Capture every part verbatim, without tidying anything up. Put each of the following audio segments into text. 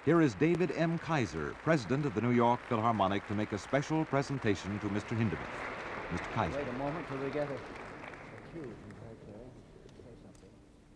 Here is David M. Kaiser, president of the New York Philharmonic, to make a special presentation to Mister Hindemith. Mister Kaiser. Wait a moment till we get a, a cue from right there. Say something.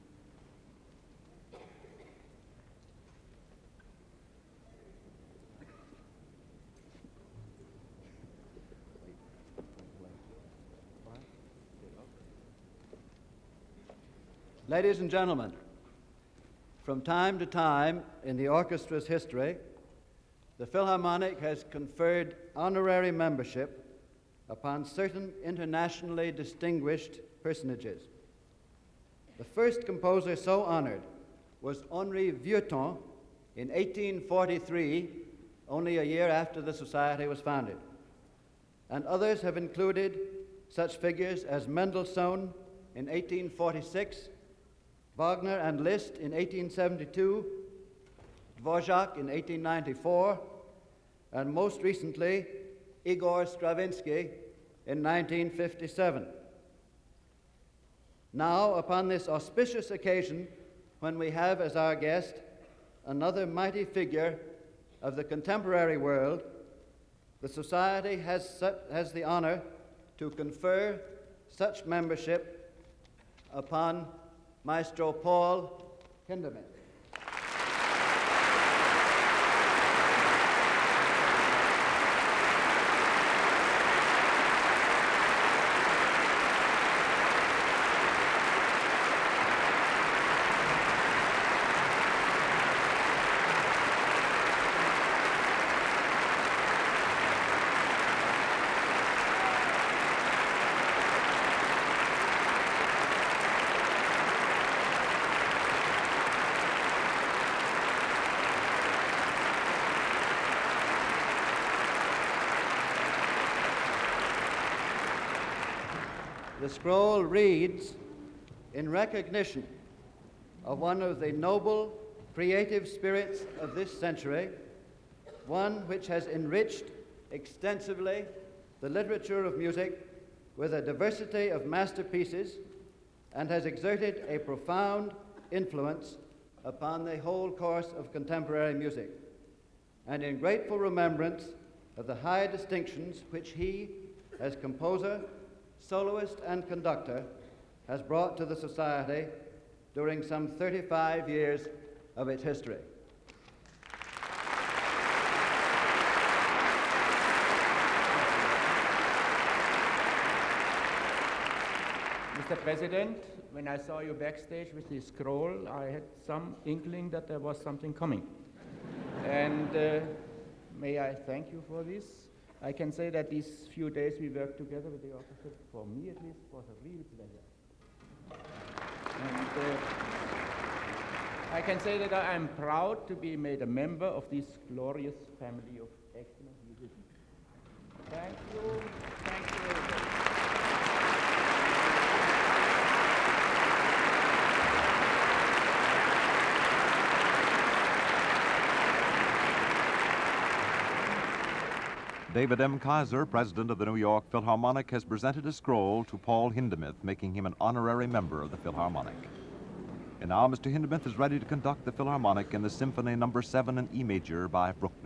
Ladies and gentlemen, from time to time in the orchestra's history, the Philharmonic has conferred honorary membership upon certain internationally distinguished personages. The first composer so honored was Henri Vieuxtemps in eighteen forty-three, only a year after the Society was founded. And others have included such figures as Mendelssohn in eighteen forty-six, Wagner and Liszt in eighteen seventy-two, Dvorak in eighteen ninety-four, and most recently, Igor Stravinsky in nineteen fifty-seven. Now, upon this auspicious occasion, when we have as our guest another mighty figure of the contemporary world, the Society has, su- has the honor to confer such membership upon Maestro Paul Hindemith. The scroll reads, in recognition of one of the noble creative spirits of this century, one which has enriched extensively the literature of music with a diversity of masterpieces and has exerted a profound influence upon the whole course of contemporary music, and in grateful remembrance of the high distinctions which he, as composer, soloist, and conductor, has brought to the Society during some thirty-five years of its history. Mister President, when I saw you backstage with the scroll, I had some inkling that there was something coming. and uh, may I thank you for this. I can say that these few days we worked together with the orchestra, for me at least, was a real pleasure. And uh, I can say that I am proud to be made a member of this glorious family of excellent musicians. Thank you. Thank you very much. David M. Kaiser, president of the New York Philharmonic, has presented a scroll to Paul Hindemith, making him an honorary member of the Philharmonic. And now Mister Hindemith is ready to conduct the Philharmonic in the Symphony Number seven in E major by Bruch.